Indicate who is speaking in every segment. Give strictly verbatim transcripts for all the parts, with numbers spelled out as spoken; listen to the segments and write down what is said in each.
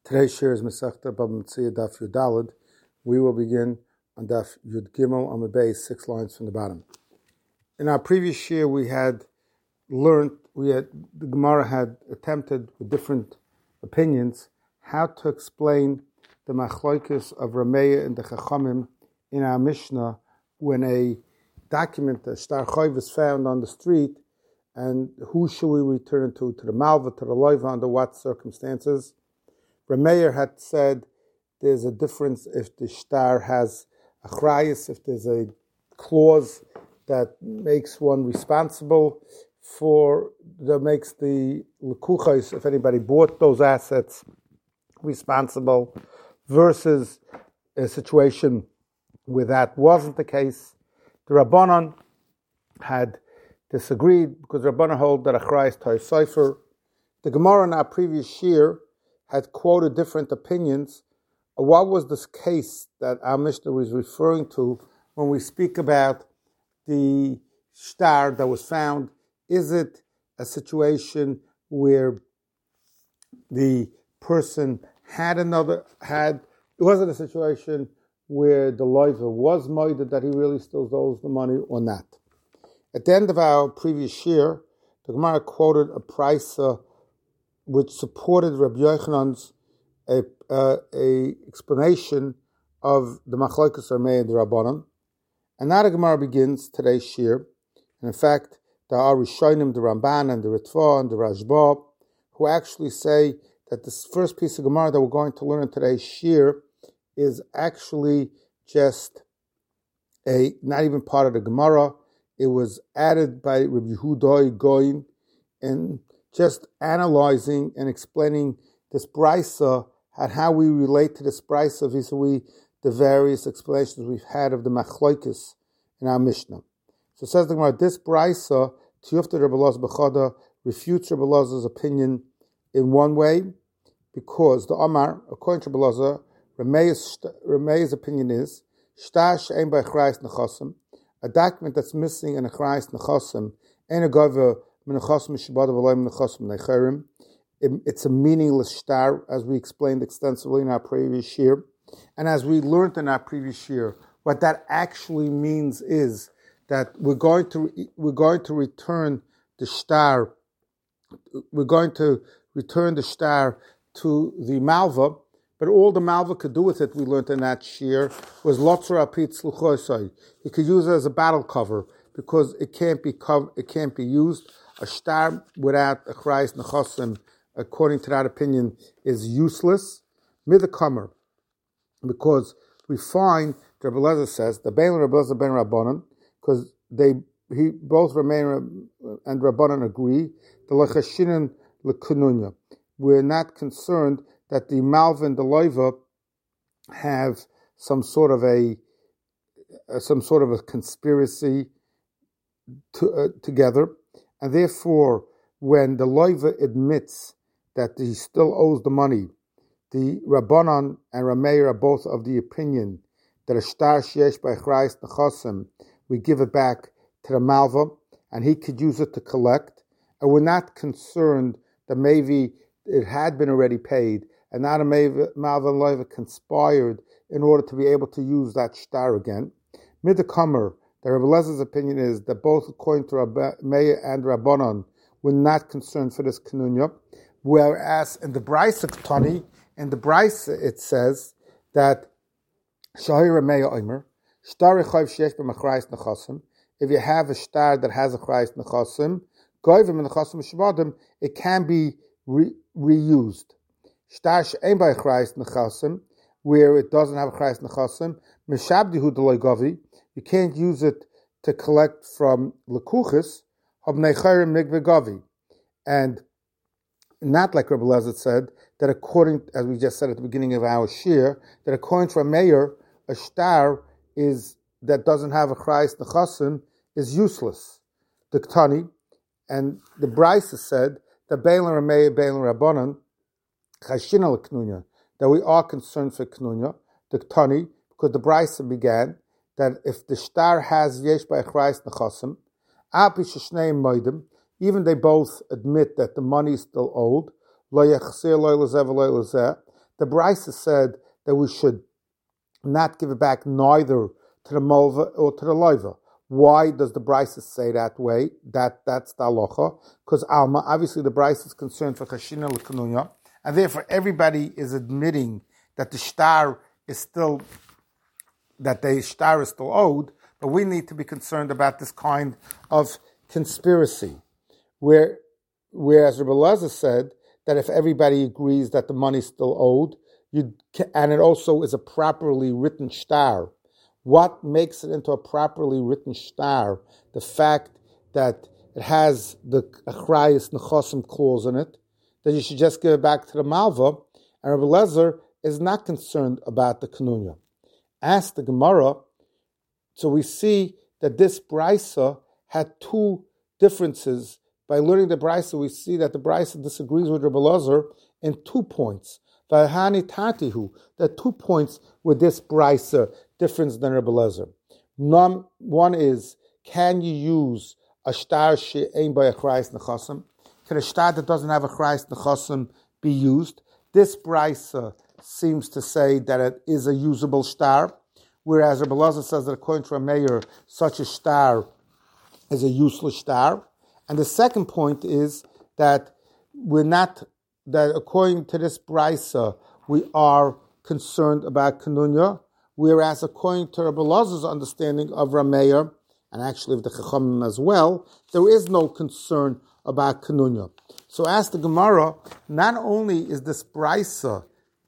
Speaker 1: Today's share is Masechta Baba Metzia Daf Yud Daled. We will begin on Daf Yud Gimel on the base, six lines from the bottom. In our previous share, we had learned, we had the Gemara had attempted with different opinions how to explain the machlokes of Rameya and the Chachamim in our Mishnah when a document, a shtar chayv, is found on the street, and who should we return to, to the malva, to the loiva, under what circumstances. Rameyer had said there's a difference if the shtar has a chrayas, if there's a clause that makes one responsible for, that makes the lekuchos, if anybody bought those assets, responsible, versus a situation where that wasn't the case. The Rabbanan had disagreed because Rabbanan hold that a chrayas toy cipher. The Gemara in our previous year had quoted different opinions. What was this case that our Mishnah was referring to when we speak about the shtar that was found? Is it a situation where the person had another, had, was it a situation where the loiva was moided that he really still owes the money or not? At the end of our previous year, the Gemara quoted a price uh, which supported Rabbi Yochanan's a, uh, a explanation of the machlokes Rameya and the Rabbanan. And now the Gemara begins today's shir. And in fact, there are Rishonim, the Ramban and the Ritva and the Rashba, who actually say that this first piece of Gemara that we're going to learn in today's shir is actually just a not even part of the Gemara. It was added by Rabbi Yehuda Goin, and just analyzing and explaining this brisa and how we relate to this brisa vis-a-vis the various explanations we've had of the machlokes in our Mishnah. So it says the Gemara, this brisa, Tiyufta Rebbe Elazar B'chada, refutes Rebbe Elazar's opinion in one way, because the Amar, according to Rebbe Elazar, Rameya's opinion is, Shtar she'ein by chrayas nechasim, a document that's missing in a chrayas nechasim, and a gova it's a meaningless shtar, as we explained extensively in our previous year. And as we learned in our previous year, what that actually means is that we're going to we're going to return the shtar, we're going to return the shtar to the malva, but all the malva could do with it, we learned in that year, was lotzor apit sluchosai. He could use it as a battle cover because it can't be cover, it can't be used. A shtar without a chrayas nechasim, according to that opinion, is useless. Midakamer, because we find Rebbe Elazar says the Bein Rebbe Elazar ben Rabbanan, because they he both Rameya and Rabbanan agree the lechashinin lekununya. We're not concerned that the malva and the loiva have some sort of a some sort of a conspiracy to, uh, together. And therefore, when the loiva admits that he still owes the money, the Rabbanan and Rameya are both of the opinion that a shtar sheyesh by chrayas nechasim, we give it back to the malva, and he could use it to collect. And we're not concerned that maybe it had been already paid, and now the malva and loiva conspired in order to be able to use that shtar again. Midakamer, the Rebbe Elazar's opinion is that both according to Rameya and Rabbanan, we're not concerned for this kanunya, whereas in the Brisa Ketani, in the Brisa it says that Shahir Rameya Omer, Shtar Echayv Sheyesh B'Machrayis Nechasim, if you have a shtar that has a chrayas nechasim, Goyvim Nechasim Shvadim, it can be re- reused. Shtar She'ein By Chrayas Nechasim, where it doesn't have a chrayas nechasim, Mishabdihu D'Loi Gavi, you can't use it to collect from lekuchis, and not like Rebbe Elazar said, that according, as we just said at the beginning of our shir, that according to a mayor, a shtar is that doesn't have a chrayas nechasim is useless. The Ktani, and the Brisa said that Bein Rameya, Bein Rabbanan, chashina leknunya, that we are concerned for knunya. The Ktani, because the Brisa began that if the shtar has yesh by chrayas nechasim, api sheshneim moedim, even they both admit that the money is still owed, lo yachsir lo lezeh v'lo lezeh, the Brisa said that we should not give it back neither to the Malva or to the Loiva. Why does the Brisa say that way? That That's the halacha. Because Alma, obviously the Brisa is concerned for Chashina L'Kanunya, and therefore everybody is admitting that the shtar is still, that the shtar is still owed, but we need to be concerned about this kind of conspiracy. Where, whereas Rebbe Elazar said that if everybody agrees that the money is still owed, you and it also is a properly written shtar. What makes it into a properly written shtar? The fact that it has the achrayis nechosim clause in it, that you should just give it back to the malva, and Rebbe Elazar is not concerned about the kanunya. Ask the Gemara, so we see that this brisa had two differences. By learning the brisa, we see that the brisa disagrees with Rebbe Elazar in two points. V'hani tatihu, there are two points with this brisa difference than Rebbe Elazar. One is, can you use a shtar she'ein by a achrayis nechasim? Can a shtar that doesn't have a achrayis nechasim be used? This brisa seems to say that it is a usable shtar, whereas Rebbe Elazar says that according to a mayor, such a shtar is a useless shtar. And the second point is that we're not, that according to this brisa, we are concerned about kanunya, whereas according to Rebbe Elazar's understanding of Rameir, and actually of the Chachamim as well, there is no concern about kanunya. So ask the Gemara, not only is this brisa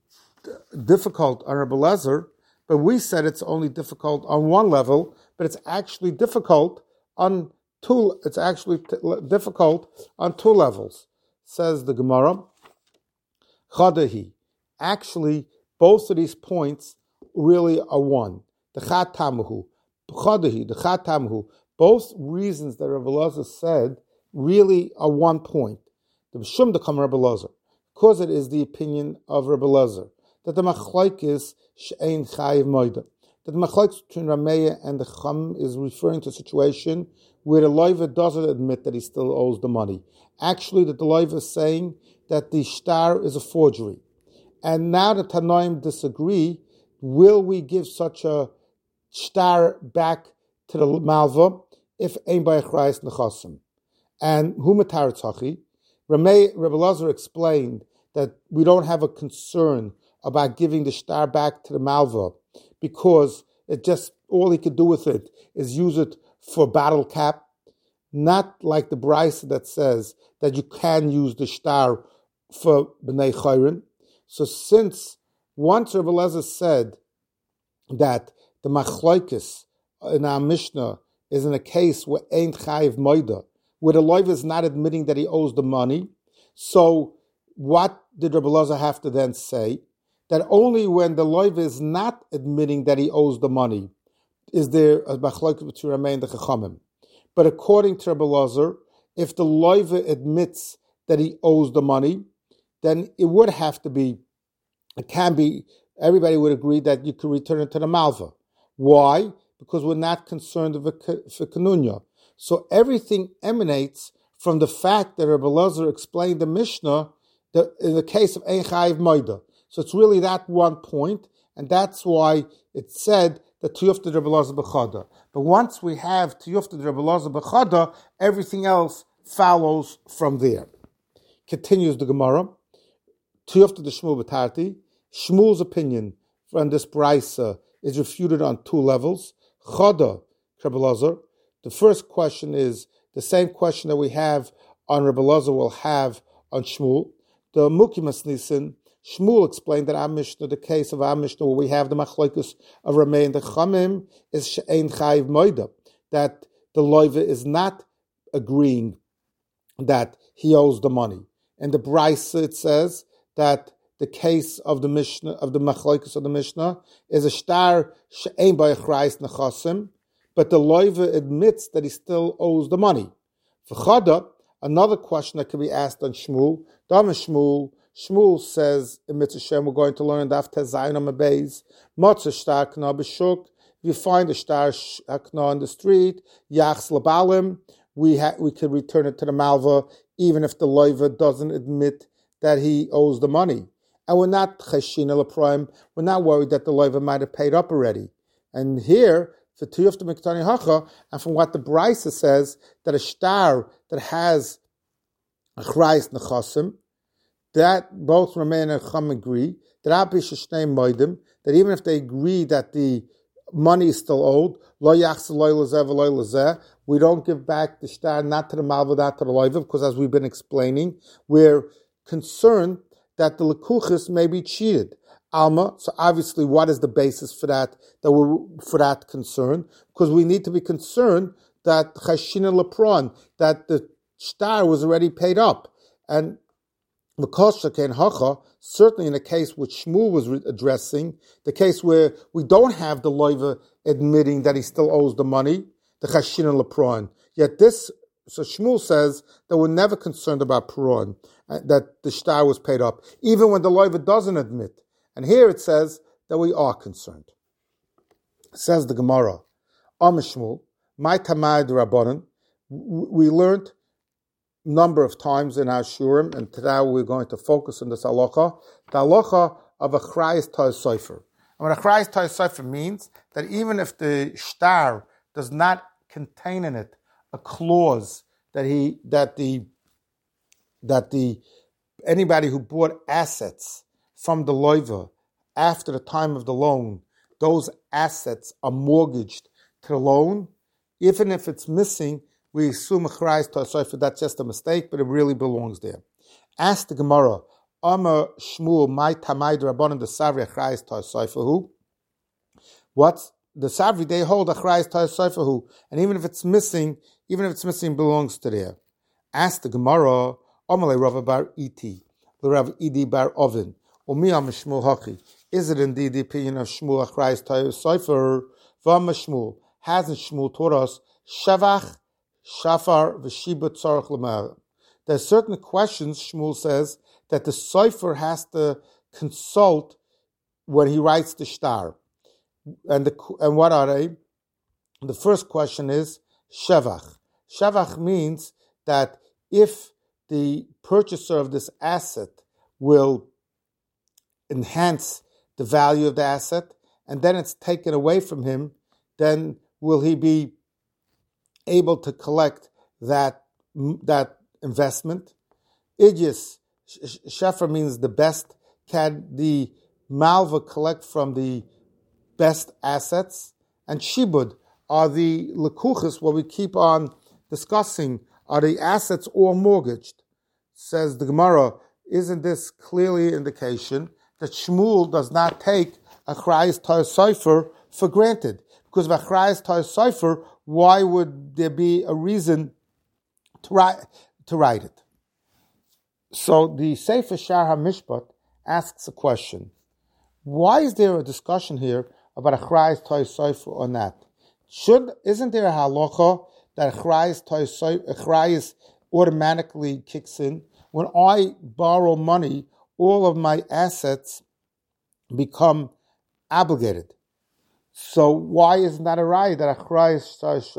Speaker 1: difficult on Rebbe Elazar, but we said it's only difficult on one level, but it's actually difficult on two. It's actually t- difficult on two levels. Says the Gemara, Chadahi. Actually, both of these points really are one. The Chat Tamahu, Chadahi, the Chat Tamahu. Both reasons that Rebbe Elazar said really are one point. The B'shum Dekam Rebbe Elazar, because it is the opinion of Rebbe Elazar that the machlokes she'ein chayiv moida. That the machlokes between Rameya and the Chacham is referring to a situation where the loiva doesn't admit that he still owes the money. Actually, that the loiva is saying that the shtar is a forgery. And now the Tanoim disagree, will we give such a shtar back to the malva if ein by achrayis nechasim? And hu matar tzachi, Rebbe Elazar explained that we don't have a concern about giving the shtar back to the malva because it just, all he could do with it is use it for battle cap, not like the brisa that says that you can use the shtar for b'nei chayrin. So since once Rebbe Elazar said that the machlokes in our Mishnah is in a case where ain't chayiv moida, where the loiva is not admitting that he owes the money, so what did Rebbe Elazar have to then say? That only when the loiva is not admitting that he owes the money is there a machlokes between Rameya and the Chachamim. But according to Rebbe Elazar, if the loiva admits that he owes the money, then it would have to be, it can be, everybody would agree that you could return it to the malva. Why? Because we're not concerned with kanunya. So everything emanates from the fact that Rebbe Elazar explained the Mishnah that in the case of Ein Chayiv Moida. So it's really that one point, and that's why it said that Tiyufta Rebbe Elazar B'chada. But once we have Tiyufta Rebbe Elazar B'chada, everything else follows from there. Continues the Gemara. Tiyufta the Shmuel B'tarti. Shmuel's opinion from this brisa is refuted on two levels. Chada, Rebbe Elazar. The first question is the same question that we have on Rebbe Elazar will have on Shmuel. The Mukimas Nisan, Shmuel explained that our Mishnah, the case of our Mishnah where we have the machlokes of Rameya and the Chachamim, is she'ein chayiv moida, that the loiva is not agreeing that he owes the money. And the brisa, it says that the case of the Mishnah, of the machlokes of the Mishnah, is a shtar she'ein by achrayis nechasim, but the loiva admits that he still owes the money. V'chada, another question that can be asked on Shmuel, Dama Shmuel, Shmuel says in Mitzvah Shem, we're going to learn in Daf Tezayin on Beis, Matzah shtar kna b'shuk. If you find a shtar kna on the street, yachs labalim, we ha- we can return it to the malva, even if the loiva doesn't admit that he owes the money. and we're not cheshina l'prime. We're not worried that the loiva might have paid up already. And here, for tuyuf to miktani hacha, and from what the Brisa says, that a shtar that has a chrayis nechasim, that both remain and Chum agree that that even if they agree that the money is still owed, we don't give back the shtar not to the malva, not to the loiva, because as we've been explaining, we're concerned that the lekuchis may be cheated. Alma, so obviously, what is the basis for that? That we're for that concern, because we need to be concerned that chashina lepron, that the shtar was already paid up, and certainly in the case which Shmuel was addressing, the case where we don't have the loiva admitting that he still owes the money, the chashin lepron. Yet this, so Shmuel says that we're never concerned about peron, uh, that the shtar was paid up, even when the loiva doesn't admit. And here it says that we are concerned. Says the Gemara, Am Shmuel, my tamai d'Rabbanan, we learned number of times in our shurim, and today we're going to focus on this halacha, the halacha of a chrayis tois sofer. And what a chrayis tois sofer means, that even if the shtar does not contain in it a clause that he that the that the anybody who bought assets from the loiva after the time of the loan, those assets are mortgaged to the loan, even if it's missing, we assume a chrayis tois sofer, that's just a mistake, but it really belongs there. Ask the Gemara, Amar Shmuel, my tamai d'Rabbanan the savri a chrayis tois sofer who? What's the savri? They hold a chrayis tois sofer who, and even if it's missing, even if it's missing, it belongs to there. Ask the Gemara, Amar le Rav bar Iti, le Rav Idi bar Ovin, Umi am Shmuel hachi. Is it indeed the opinion of Shmuel a chrayis tois sofer? V'amar Shmuel, hasn't Shmuel taught us shavach Shafar v'shibut tzarich l'mar. There are certain questions, Shmuel says, that the sofer has to consult when he writes the shtar. And the, and what are they? The first question is shavach. Shavach means that if the purchaser of this asset will enhance the value of the asset, and then it's taken away from him, then will he be able to collect that that investment? Idius, shefer means the best. Can the malva collect from the best assets? And shibud are the lekuchas, what we keep on discussing, are the assets all mortgaged? Says the Gemara, isn't this clearly an indication that Shmuel does not take a chrayis tois sofer for granted? Because of a chrayis tois sofer, why would there be a reason to write, to write it? So the Sefer Shar HaMishpat asks a question. Why is there a discussion here about a chrayis tois sofer or not? Should, isn't there a halacha that a chrayis tois sofer, a chrayis automatically kicks in? When I borrow money, all of my assets become obligated. So why isn't that a right that a chrayis tois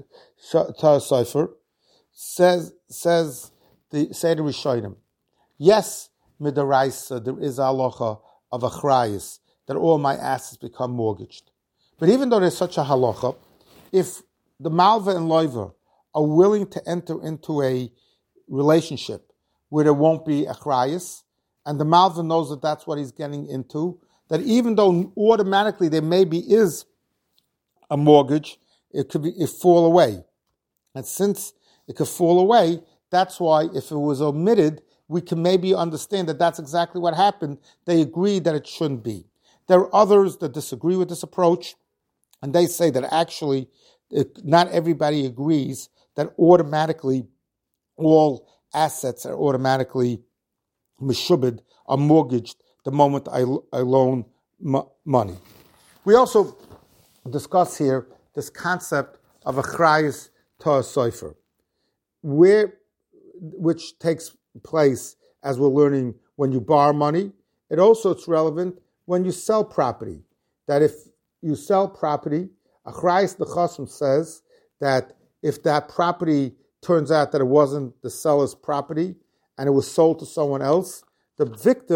Speaker 1: sofer says says the Seder Rishonim? Yes, midaraisa there is a halacha of a chrayis that all my assets become mortgaged. But even though there's such a halacha, if the malva and loiva are willing to enter into a relationship where there won't be a chrayis, and the malva knows that that's what he's getting into, that even though automatically there maybe is a mortgage, it could be it fall away. And since it could fall away, that's why if it was omitted, we can maybe understand that that's exactly what happened. They agree that it shouldn't be. There are others that disagree with this approach, and they say that actually it, not everybody agrees that automatically all assets are automatically meshubed, are mortgaged the moment I, I loan m- money. We also discuss here this concept of a chrayis tois sofer, where which takes place, as we're learning, when you borrow money. It also it's relevant when you sell property. That if you sell property, a chrayis nechasim says that if that property turns out that it wasn't the seller's property and it was sold to someone else, the victim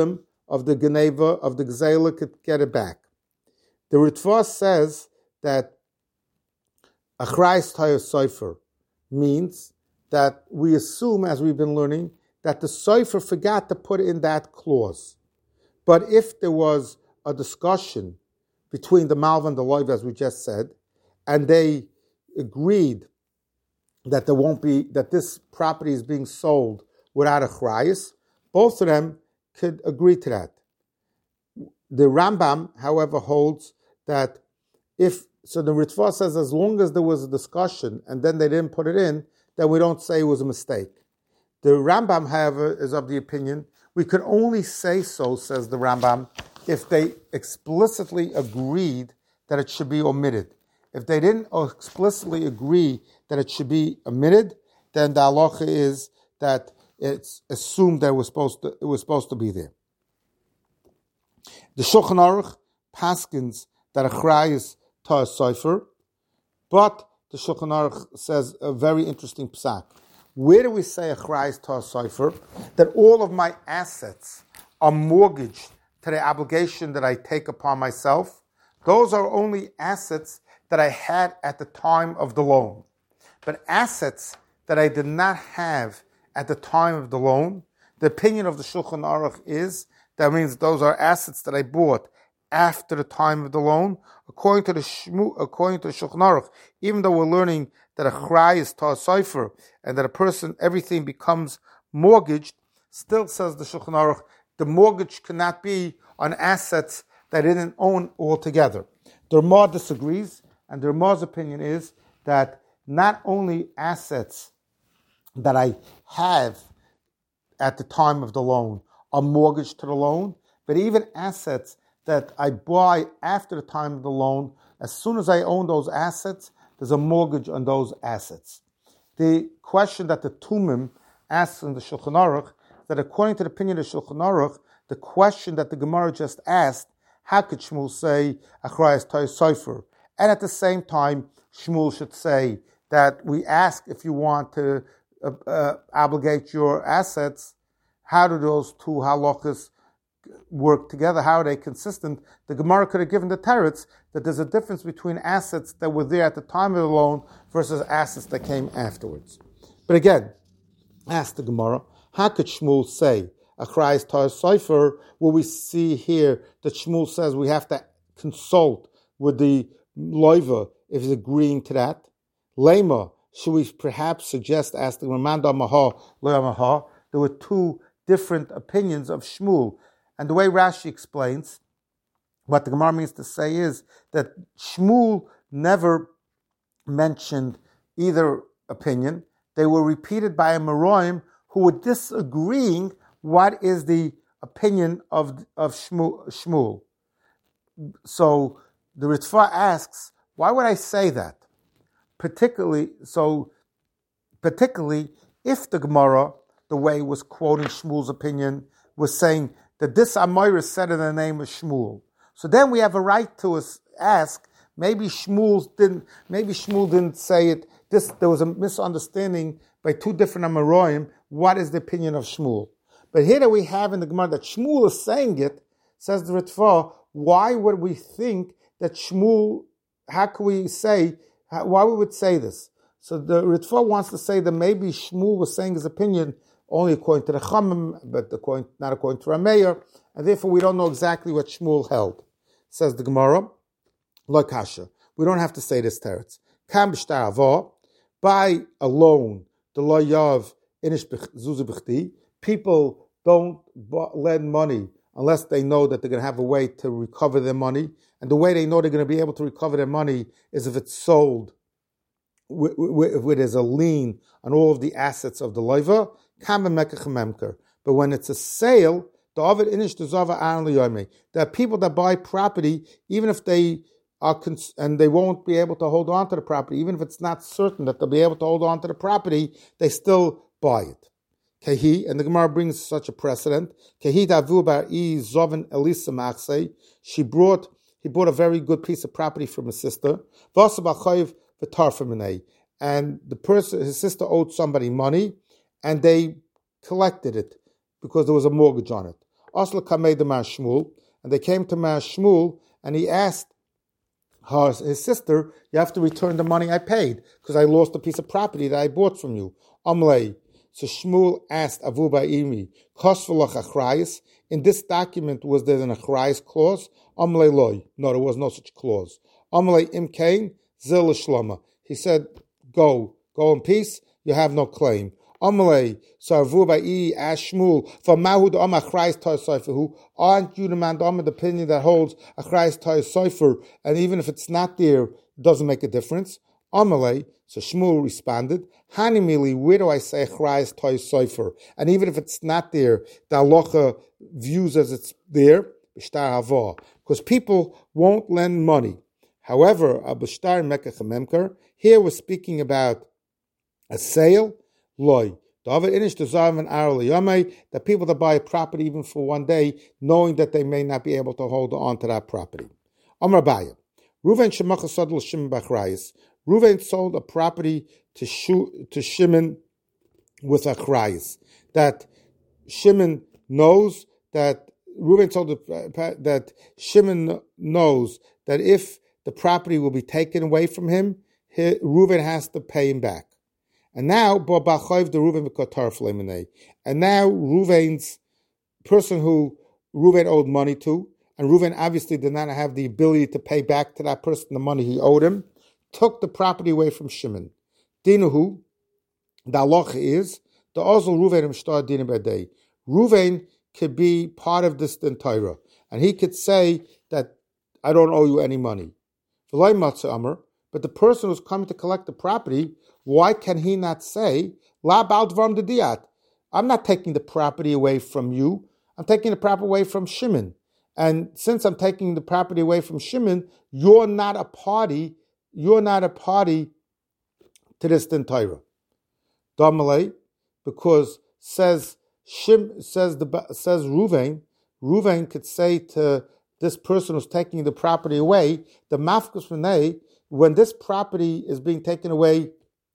Speaker 1: of the Geneva, of the Gzela, could get it back. The Ritva says that Achrayis Tayos Sofer means that we assume, as we've been learning, that the Sofer forgot to put in that clause. But if there was a discussion between the Malva and the Loiv, as we just said, and they agreed that there won't be, that this property is being sold without a Achrayis, both of them could agree to that. The Rambam, however, holds that if, so the Ritva says as long as there was a discussion and then they didn't put it in, then we don't say it was a mistake. The Rambam, however, is of the opinion we could only say so, says the Rambam, if they explicitly agreed that it should be omitted. If they didn't explicitly agree that it should be omitted, then the halacha is that it's assumed that it was supposed to, it was supposed to be there. The Shulchan Aruch paskins that Achrayis Tayos Sofer, but the Shulchan Aruch says a very interesting psak. Where do we say Achrayis Tayos Sofer? That all of my assets are mortgaged to the obligation that I take upon myself. Those are only assets that I had at the time of the loan. But assets that I did not have at the time of the loan, the opinion of the Shulchan Aruch is that means those are assets that I bought after the time of the loan. According to the Shmu, according to the Shulchan Aruch, even though we're learning that a Achrayis Tayos Sofer and that a person, everything becomes mortgaged, still says the Shulchan Aruch, the mortgage cannot be on assets that I didn't own altogether. The Ramah disagrees, and the Ramah's opinion is that not only assets that I have at the time of the loan are mortgaged to the loan, but even assets that I buy after the time of the loan, as soon as I own those assets, there's a mortgage on those assets. The question that the Tumim asks in the Shulchan Aruch, that according to the opinion of the Shulchan Aruch, the question that the Gemara just asked, how could Shmuel say Achrayis Tayos Sofer? And at the same time, Shmuel should say that we ask if you want to uh, uh, obligate your assets, how do those two halachas work together? How are they consistent? The Gemara could have given the teretz that there's a difference between assets that were there at the time of the loan versus assets that came afterwards. But again, ask the Gemara, how could Shmuel say Achrayis Tayos Sofer, where we see here that Shmuel says we have to consult with the loiva if he's agreeing to that? Lema, should we perhaps suggest asking Ramanda Maha, Loya Maha? There were two different opinions of Shmuel. And the way Rashi explains, what the Gemara means to say is that Shmuel never mentioned either opinion. They were repeated by a Meroim who were disagreeing what is the opinion of, of Shmuel. So the Ritva asks, why would I say that? Particularly, so particularly if the Gemara, the way it was quoting Shmuel's opinion, was saying that this Amoira said in the name of Shmuel. So then we have a right to ask, maybe Shmuel didn't, maybe Shmuel didn't say it. This, there was a misunderstanding by two different Amoraim. What is the opinion of Shmuel? But here that we have in the Gemara that Shmuel is saying it, says the Ritva, why would we think that Shmuel, how can we say, how, why we would say this? So the Ritva wants to say that maybe Shmuel was saying his opinion only according to the Chamim, but according, not according to Rameir, and therefore we don't know exactly what Shmuel held. Says the Gemara, Lo kasha. We don't have to say this teretz. Kam b'shtar avah, by a loan, the lo yav inish zuzu b'chti. People don't lend money unless they know that they're going to have a way to recover their money, and the way they know they're going to be able to recover their money is if it's sold, if there's a lien on all of the assets of the loiva. But when it's a sale, there are people that buy property, even if they are, cons- and they won't be able to hold on to the property, even if it's not certain that they'll be able to hold on to the property, they still buy it. Kehi, and the Gemara brings such a precedent. Kehi davu bar'i zoven elisa machse. She brought, he bought a very good piece of property from his sister. Vasabachayev v'tarfaminei, and the person, his sister owed somebody money, and they collected it because there was a mortgage on it. Asla kamei de Mar Shmuel, and they came to Mar Shmuel, and he asked her, his sister, you have to return the money I paid, because I lost a piece of property that I bought from you. Amlei. So Shmuel asked Avu Ba'imi, Kosvelach achrayis. In this document, was there an achrayis clause? Amlei loy. No, there was no such clause. Amlei imkain zil shlama. He said, go, go in peace, you have no claim. Amalei, so Avu Ba'imi asked Shmuel, for Mahud Am achrayis toy sofer, who aren't you the man the opinion that holds achrayis toy sofer, and even if it's not there, it doesn't make a difference? Amalei, so Shmuel responded, Hanimili, where do I say achrayis toy sofer? And even if it's not there, the halacha views as it's there, b'shtar hava, because people won't lend money. However, a b'shtar mekach memker, here we're speaking about a sale, loy. The people that buy a property even for one day, knowing that they may not be able to hold on to that property. Amar Baya, Ruven shemachasad l'Shimon b'achrayis. Ruven sold a property to Shu, to Shimon with achrayis. That Shimon knows that Ruven told the, that Shimon knows that if the property will be taken away from him, he, Ruven has to pay him back. And now, and now Ruven's person who Ruven owed money to, and Ruven obviously did not have the ability to pay back to that person the money he owed him, took the property away from Shimon. Dinuhu, the halacha is, the Ozl Ruven Mishtar Dinim Badei. Ruven could be part of this din Torah, and he could say that I don't owe you any money. But the person who's coming to collect the property, why can he not say, La ba'al de diat? I'm not taking the property away from you. I'm taking the property away from Shimon. And since I'm taking the property away from Shimon, you're not a party. You're not a party to this din Torah. Damalei, because says Shim says the says Ruvain, Ruvain could say to this person who's taking the property away, the mafkus v'nei, when this property is being taken away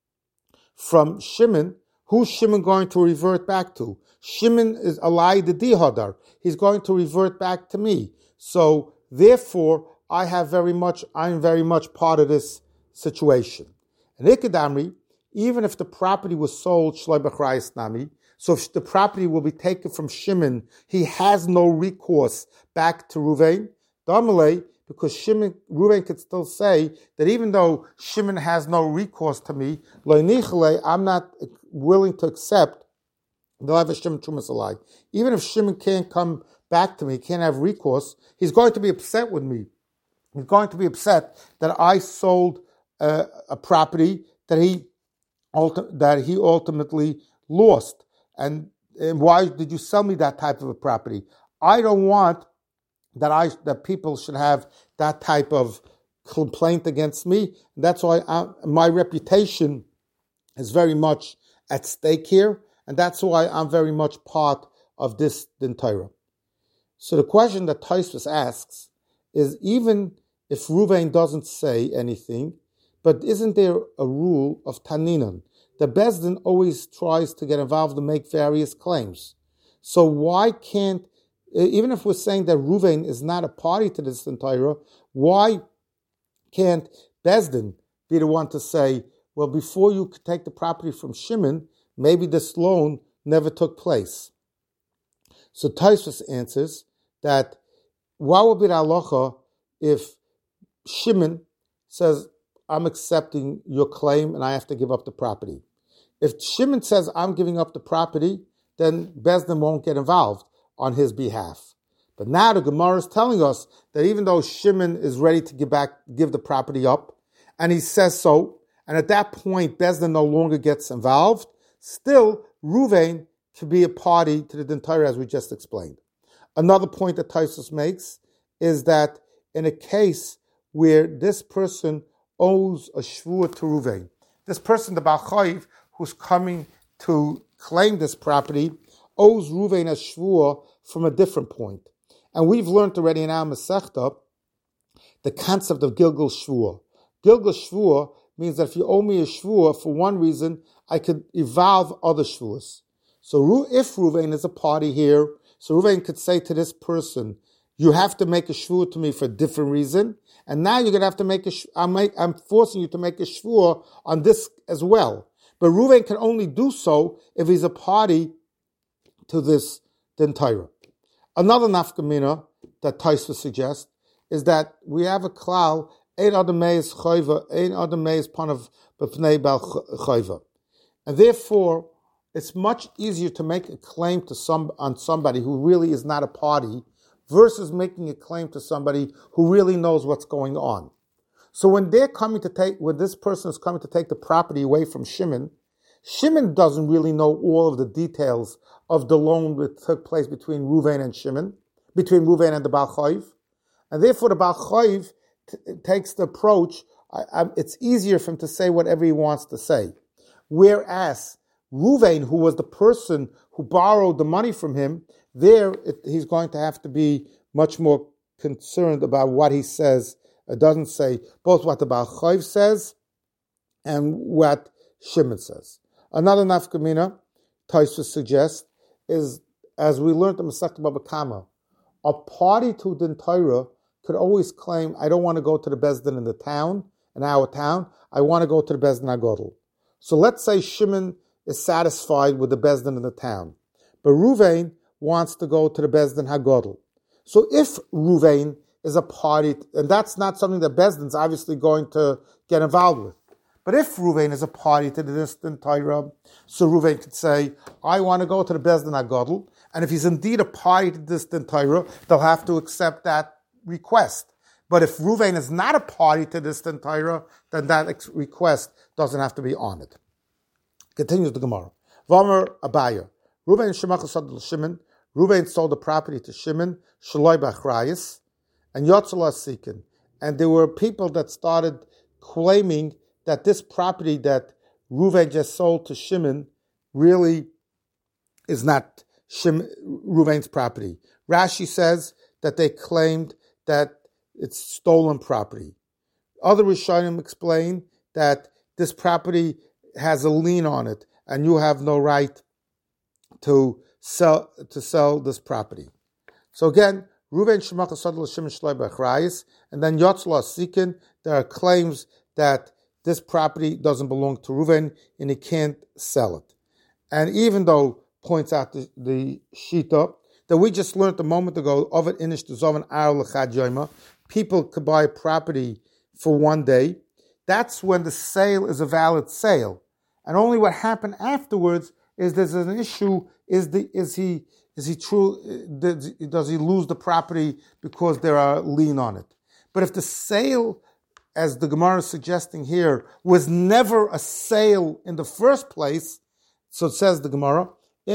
Speaker 1: from Shimon, who's Shimon going to revert back to? Shimon is alai the dihadar. He's going to revert back to me. So therefore, I have very much, I'm very much part of this situation. And Ikadamri, even if the property was sold shloi b'achrayis nami, so if the property will be taken from Shimon, he has no recourse back to Ruvain. Damalei, because Shimon, Ruvain could still say that even though Shimon has no recourse to me, I'm not willing to accept the life of Shimon Trumas alai. Even if Shimon can't come back to me, can't have recourse, he's going to be upset with me. He's going to be upset that I sold uh, a property that he ulti- that he ultimately lost. And, and why did you sell me that type of a property? I don't want that I that people should have that type of complaint against me. That's why I, my reputation is very much at stake here, and that's why I'm very much part of this din Torah. So the question that Tosfos asks is, even if Ruvain doesn't say anything, but isn't there a rule of Taninan? The Beis Din always tries to get involved and make various claims. So why can't, even if we're saying that Ruvain is not a party to this din Torah, why can't Beis Din be the one to say, well, before you could take the property from Shimon, maybe this loan never took place? So Tosfos answers that what would be the halacha if Shimon says, I'm accepting your claim and I have to give up the property? If Shimon says, I'm giving up the property, then Beis Din won't get involved on his behalf. But now the Gemara is telling us that even though Shimon is ready to give back, give the property up, and he says so, and at that point Beis Din no longer gets involved, still Ruvain can be a party to the din Torah, as we just explained. Another point that Tosfos makes is that in a case where this person owes a shvua to Ruvain, this person, the Baal Chayiv, who's coming to claim this property, owes Ruvain a shvua from a different point. And we've learned already in our Masechta the concept of Gilgal Shvua. Gilgal Shvua means that if you owe me a shvua for one reason, I could evolve other shvuas. So if Ruvain is a party here, So Reuven could say to this person, you have to make a shvur to me for a different reason, and now you're going to have to make a sh- I'm, make, I'm forcing you to make a shvur on this as well. But Reuven can only do so if he's a party to this din Torah. Another nafkamina that Tosfos suggests is that we have a klal, ein adam meis choiva, ein adam meis panav b'fnei bal choiva. And therefore, it's much easier to make a claim to some on somebody who really is not a party versus making a claim to somebody who really knows what's going on. So when they're coming to take, when this person is coming to take the property away from Shimon, Shimon doesn't really know all of the details of the loan that took place between Reuven and Shimon, between Reuven and the Baal Chayv. And therefore the Baal Chayv t- takes the approach, I, I, it's easier for him to say whatever he wants to say. Whereas Reuven, who was the person who borrowed the money from him, there it, he's going to have to be much more concerned about what he says. It doesn't say both what the Baal Chayv says and what Shimon says. Another nafkamina, Tosfos suggests, is, as we learned in Masechta Baba Kama, a party to Din Torah could always claim, I don't want to go to the Bezdin in the town, in our town, I want to go to the Bezdin HaGodel. So let's say Shimon is satisfied with the Bezdin in the town, but Reuven wants to go to the Bezdin HaGodel. So if Reuven is a party, and that's not something that Bezdin's obviously going to get involved with, but if Reuven is a party to the distant Torah, so Reuven could say, I want to go to the Bezdin HaGodel, and if he's indeed a party to the distant Torah, they'll have to accept that request. But if Reuven is not a party to the distant Torah, then that ex- request doesn't have to be honored. Continues the Gemara. Vamer Abaya. Reuven Shemach Sadal Shimon. Reuven sold the property to Shimon, Shaloi Bachrayis, and Yotzala Sikin. And there were people that started claiming that this property that Reuven just sold to Shimon really is not Shim, Reuven's property. Rashi says that they claimed that it's stolen property. Other Rishonim explain that this property has a lien on it, and you have no right to sell to sell this property. So again, Reuven Shemach Sadal Shimon Shloi Bachrayis, and then Yotzla Sikin. There are claims that this property doesn't belong to Reuven and he can't sell it. And even though, points out the, the Shita, that we just learned a moment ago, Ovid Inish Zovan Ar L'chad Yoima, people could buy property for one day. That's when the sale is a valid sale. And only what happened afterwards is there's an issue, is the is he is he true, does he lose the property because there are lien on it? But if the sale, as the Gemara is suggesting here, was never a sale in the first place, so it says the Gemara,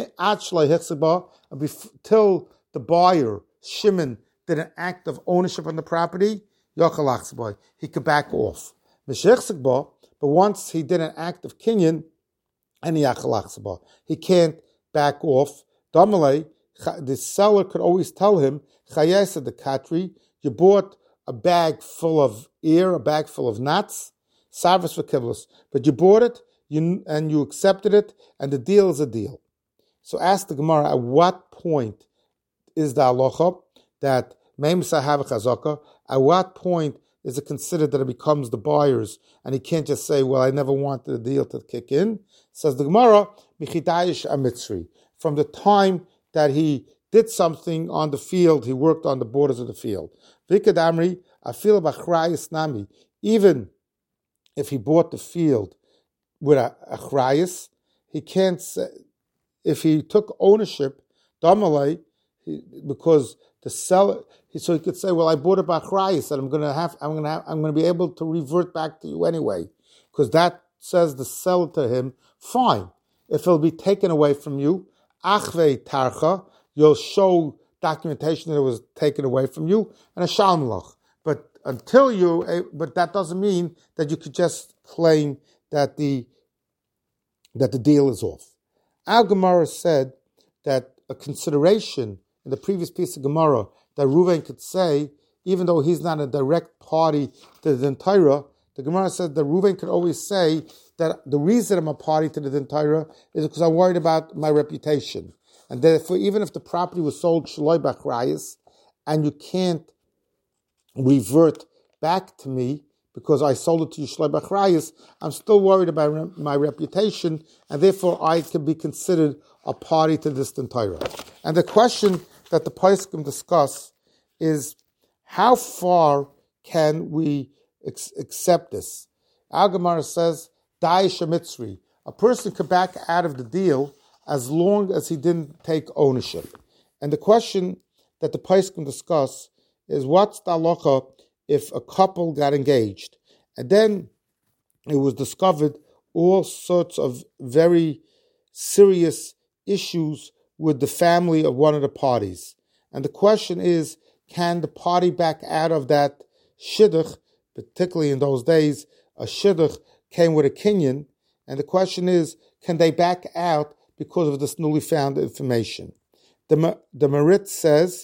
Speaker 1: till the buyer, Shimon, did an act of ownership on the property, he could back off. But once he did an act of kinyan, he can't back off. The seller could always tell him, the katri, you bought a bag full of ear, a bag full of nuts, sarvis for kiblos. But you bought it, you, and you accepted it, and the deal is a deal. So ask the Gemara, at what point is the halacha that meim sahav chazaka? At what point is it considered that it becomes the buyer's, and he can't just say, well, I never wanted the deal to kick in? Says the Gemara, michidayish amitzri. From the time that he did something on the field, he worked on the borders of the field. Vikad Amri, afil b'achrayis nami. Even if he bought the field with a achrayis, he can't say, if he took ownership, damalei, because the seller, so he could say, well, I bought it by achrayis, and I'm going to have, I'm going to have, I'm going to be able to revert back to you anyway, because that says the seller to him, fine, if it'll be taken away from you, achvei tarcha, you'll show documentation that it was taken away from you, and a shalmalach. But until you, but that doesn't mean that you could just claim that the that the deal is off. Our Gemara said that a consideration in the previous piece of Gemara that Reuven could say, even though he's not a direct party to the Din Torah, the Gemara said that Reuven could always say that the reason I'm a party to the Din Torah is because I'm worried about my reputation. And therefore, even if the property was sold shaloi b'achrayis, and you can't revert back to me because I sold it to you shaloi b'achrayis, I'm still worried about my reputation, and therefore I can be considered a party to this Torah. And the question that the poskim discuss is, how far can we ex- accept this? Al Gemara says, Da'ish Mitzri, a person could back out of the deal as long as he didn't take ownership. And the question that the poskim discuss is, what's the halacha if a couple got engaged and then it was discovered all sorts of very serious issues with the family of one of the parties? And the question is, can the party back out of that shidduch? Particularly in those days, a shidduch came with a kinyan, and the question is, can they back out because of this newly found information? The the Merit says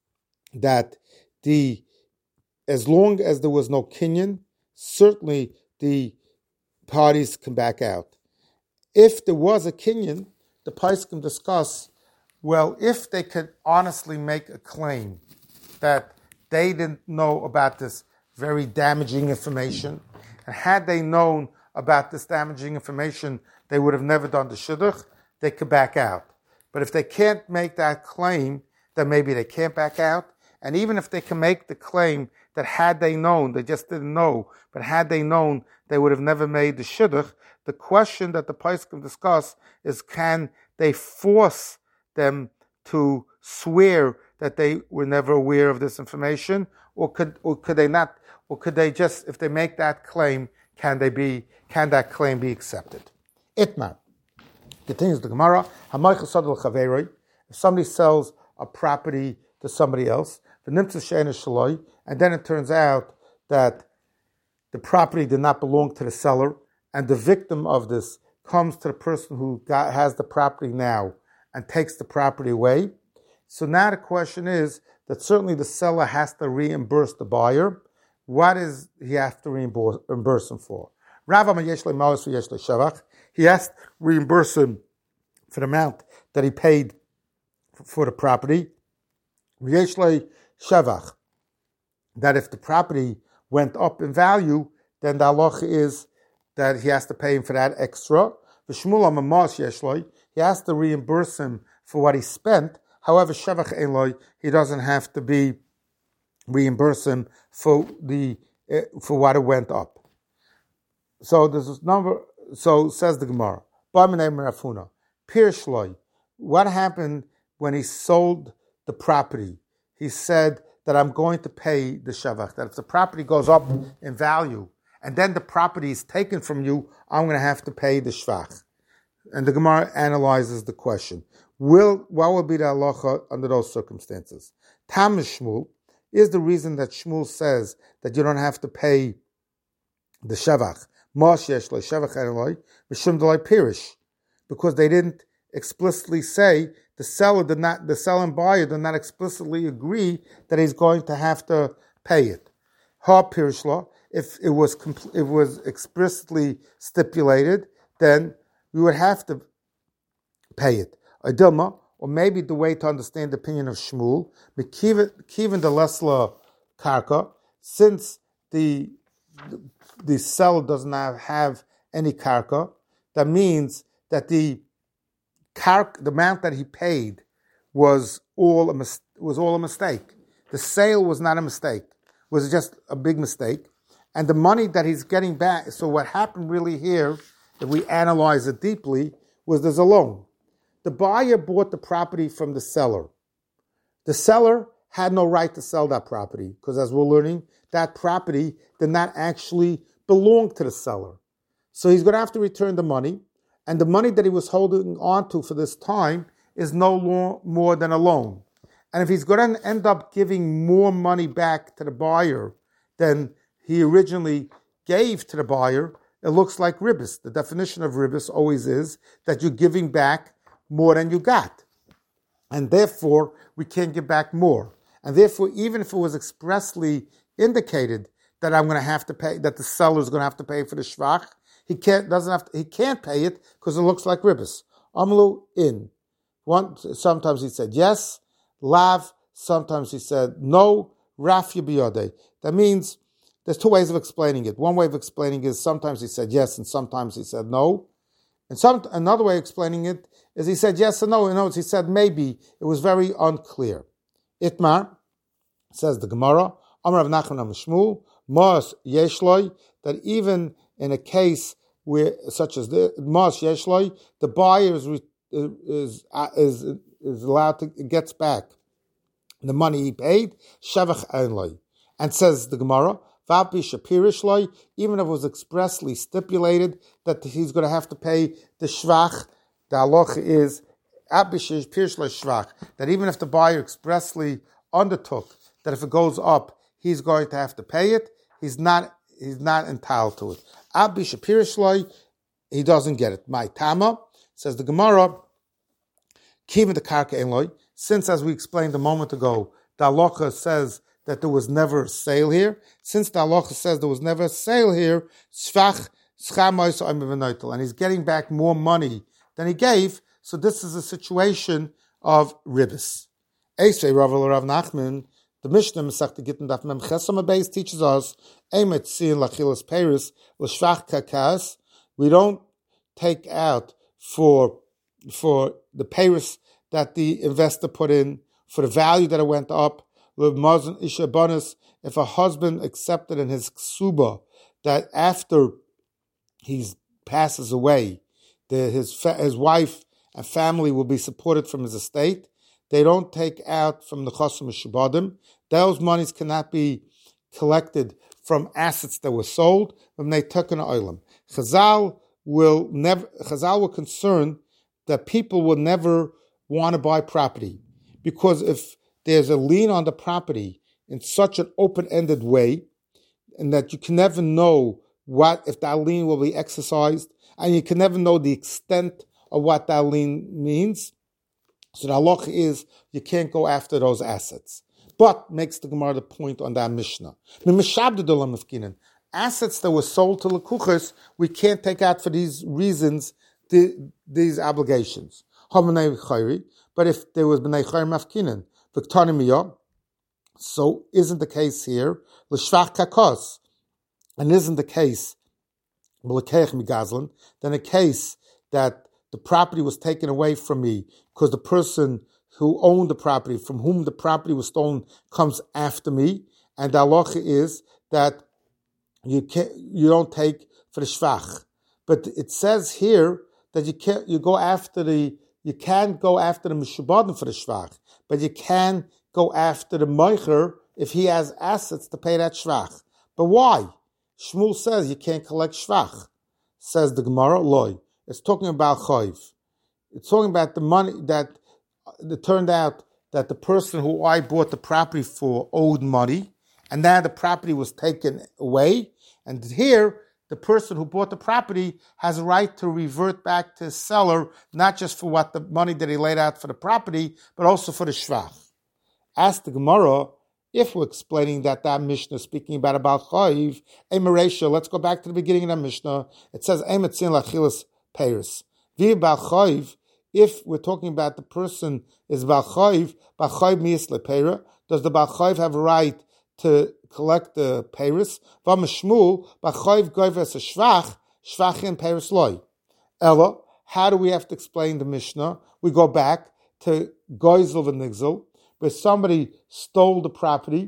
Speaker 1: that the as long as there was no kinyan, certainly the parties can back out. If there was a kinyan, the parties can discuss, well, if they could honestly make a claim that they didn't know about this very damaging information, and had they known about this damaging information, they would have never done the shidduch, they could back out. But if they can't make that claim, then maybe they can't back out. And even if they can make the claim that had they known, they just didn't know, but had they known, they would have never made the shidduch, the question that the poskim discuss is, can they force them to swear that they were never aware of this information, or could or could they not, or could they just, if they make that claim, can they be, can that claim be accepted? Itmar. Continues the Gemara, if somebody sells a property to somebody else, and then it turns out that the property did not belong to the seller, and the victim of this comes to the person who got, has the property now and takes the property away. So now the question is that certainly the seller has to reimburse the buyer. What does he have to reimburse, reimburse him for? He has to reimburse him for the amount that he paid for the property. That if the property went up in value, then the halacha is that he has to pay him for that extra. He has to reimburse him for what he spent. However, he doesn't have to be reimburse him for the uh, for what it went up. So there's this number. So says the Gemara. What happened when he sold the property? He said that I'm going to pay the shavach. That if the property goes up in value and then the property is taken from you, I'm going to have to pay the shvach. And the Gemara analyzes the question. Will what will be the halacha under those circumstances? Tam Shmuel is the reason that Shmuel says that you don't have to pay the shavach. Because they didn't explicitly say, the seller did not, the seller and buyer did not explicitly agree that he's going to have to pay it. Ha pirishla, if it was compl- it was explicitly stipulated, then we would have to pay it. Adilma, or maybe the way to understand the opinion of Shmuel, Kivan the Lesla Karka, since the, the the seller does not have any karka, that means that the kark, the amount that he paid was all a mis- was all a mistake. The sale was not a mistake; it was just a big mistake. And the money that he's getting back. So what happened really here, if we analyze it deeply, was there's a loan. The buyer bought the property from the seller. The seller had no right to sell that property because, as we're learning, that property did not actually belong to the seller. So he's going to have to return the money, and the money that he was holding on to for this time is no lo- more than a loan. And if he's going to end up giving more money back to the buyer than he originally gave to the buyer, it looks like ribis. The definition of ribis always is that you're giving back more than you got. And therefore, we can't give back more. And therefore, even if it was expressly indicated that I'm going to have to pay, that the seller is going to have to pay for the shvach, he can't doesn't have to, he can't pay it because it looks like ribis. Amlu in One, sometimes he said yes, lav, sometimes he said no, raf yibiyode. That means there's two ways of explaining it. One way of explaining is sometimes he said yes and sometimes he said no. And some another way of explaining it is he said yes and no. In other words, he said maybe. It was very unclear. Itmar, says the Gemara, Amar Rav Nachman Am Shmuel, Mos Yeshloi, that even in a case where, such as the Mos Yeshloi, the buyer is is is is allowed to gets back the money he paid, Shavach Einloi, and says the Gemara, Valpi Shapirishloi, even if it was expressly stipulated that he's going to have to pay the Shvach, the halacha is that even if the buyer expressly undertook that if it goes up, he's going to have to pay it, he's not he's not entitled to it. Abi Shapirishloi, he doesn't get it. My Tama, says the Gemara, Kiva the Karka Enloi, since as we explained a moment ago, the halacha says that there was never a sale here, since the halacha says there was never a sale here, Shvach and he's getting back more money than he gave, so this is a situation of ribis. Eisei Rav Rav Nachman, the Mishnah Masechta Gittin Daf Mem Chesam Beis teaches us, Eimet Sin Lachilas Peris L'Shvach Kakas. We don't take out for for the Peris that the investor put in, for the value that it went up. L'Mazon Isha Bonus, if a husband accepted in his ksuba that after he passes away, the, his his wife and family will be supported from his estate, they don't take out from the Chosam Shabadim. Those monies cannot be collected from assets that were sold when they took an oilam. Chazal will never. Chazal were concerned that people will never want to buy property, because if there's a lien on the property in such an open-ended way, and that you can never know what if that lien will be exercised, and you can never know the extent of what that lien means. So the halacha is you can't go after those assets. But makes the Gemara the point on that Mishnah. Assets that were sold to Lekuchas, we can't take out for these reasons the, these obligations. But if there was b'nei chayr mafkinen, v'ktanimiyah, so isn't the case here l'shvach kakos, and isn't the case b'lekeich migazlan, then a case that the property was taken away from me because the person who owned the property, from whom the property was stolen, comes after me, and the halacha is that you can't, you don't take for the shvach. But it says here that you can't, you go after the, you can't go after the mishubadim for the shvach, but you can go after the meicher if he has assets to pay that shvach. But why? Shmuel says you can't collect shvach. Says the Gemara, loy. It's talking about chayv. It's talking about the money that it turned out that the person who I bought the property for owed money, and now the property was taken away. And here, the person who bought the property has a right to revert back to his seller, not just for what the money that he laid out for the property, but also for the shvach. Ask the Gemara, if we're explaining that that Mishnah is speaking about about chayiv, emaresha, let's go back to the beginning of that Mishnah. It says, emetzin lachilas peiris. Vi bal chayiv, if we're talking about the person is bal chayiv, bal chayiv miyas lepeira, does the bal chayiv have a right to collect the peiris? V'mashmul, bal chayiv goyves a shvach, shvachin peiris loy. Ella, how do we have to explain the Mishnah? We go back to goyzel v'nigzel, where somebody stole the property,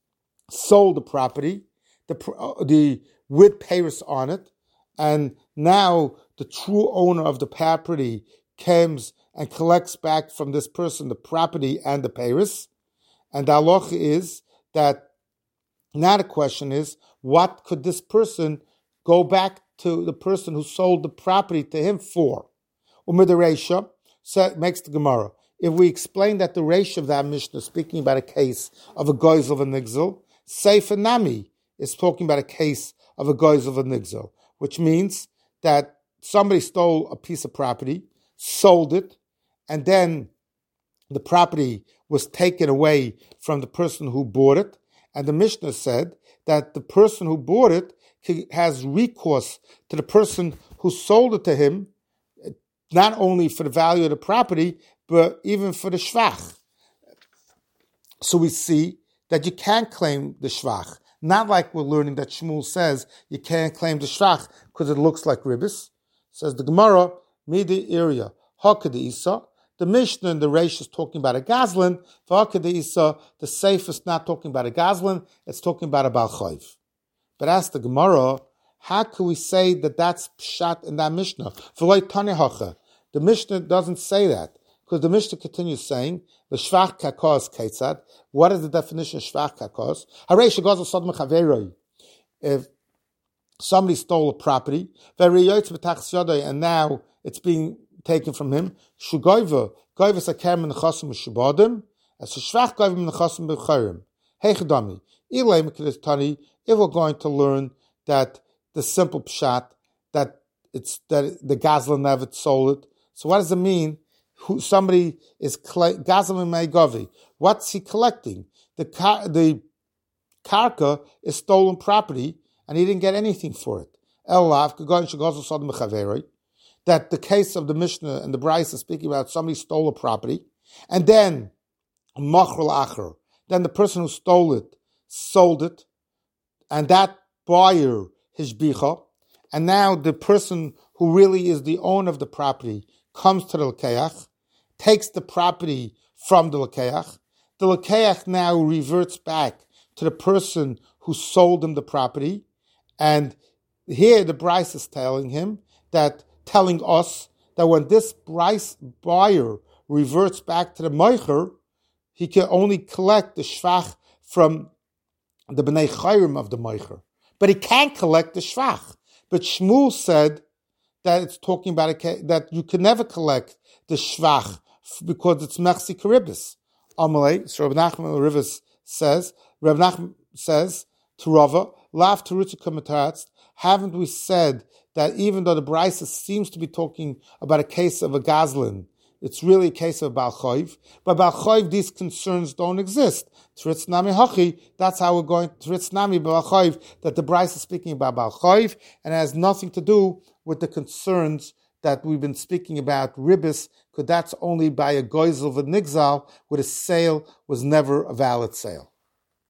Speaker 1: sold the property, the the with peiris on it, and now the true owner of the property comes and collects back from this person the property and the peiris. And the halacha is that now the question is, what could this person go back to the person who sold the property to him for? Umidaresha, so makes the Gemara. If we explain that the ratio of that Mishnah is speaking about a case of a goyz of a nigzel, Sefer Nami is talking about a case of a goyz of a nigzel, which means that somebody stole a piece of property, sold it, and then the property was taken away from the person who bought it, and the Mishnah said that the person who bought it has recourse to the person who sold it to him, not only for the value of the property, but even for the shvach. So we see that you can't claim the shvach. Not like we're learning that Shmuel says you can't claim the shvach because it looks like ribbis. Says the Gemara, Midi area, Hakadi Isa. The Mishnah and the Reish is talking about a gazlan. For Hakadi Isa, the Seif is not talking about a gazlan, it's talking about a Baal Chayv. But ask the Gemara, how can we say that that's pshat in that Mishnah? The Mishnah doesn't say that, because the Mishnah continues saying, the shvach kakos keitzad. What is the definition of shvach kakos? If somebody stole a property, and now it's being taken from him, shugoiva, goivas akem in chasim shubadim, as a shvach goivim in chasim b'chayrim. Heichadami, ilay mekidestani. If we're going to learn that the simple pshat that it's that the gazlan never sold it, so what does it mean? Who somebody is gazlan meigavi? What's he collecting? The car, the karka is stolen property, and he didn't get anything for it. Elav that the case of the Mishnah and the Bryce is speaking about somebody stole a property, and then machrul then the person who stole it sold it, and that buyer his bicha, and now the person who really is the owner of the property comes to the lekeach, takes the property from the lekeach. The lekeach now reverts back to the person who sold him the property, and here the Bryce is telling him that, telling us that when this Bryce buyer reverts back to the meicher, he can only collect the shvach from the bnei chayrim of the meicher, but he can't collect the shvach. But Shmuel said that it's talking about a, that you can never collect the shvach because it's mechsi karibis. Amalei, so Rabbi Nachman Rivas says, Rabbi Nachman says to Rava, lav terutzah kometaratz. Haven't we said that even though the Brisa seems to be talking about a case of a gazlan, it's really a case of Baal Chayv. But Baal Chayv, these concerns don't exist. Tritz Nami Hachi, that's how we're going, Tritz Nami Baal Chayv, that the Brisa is speaking about Baal Chayv, and it has nothing to do with the concerns that we've been speaking about, Ribbis, because that's only by a goizel of a nigzal, where the sale was never a valid sale.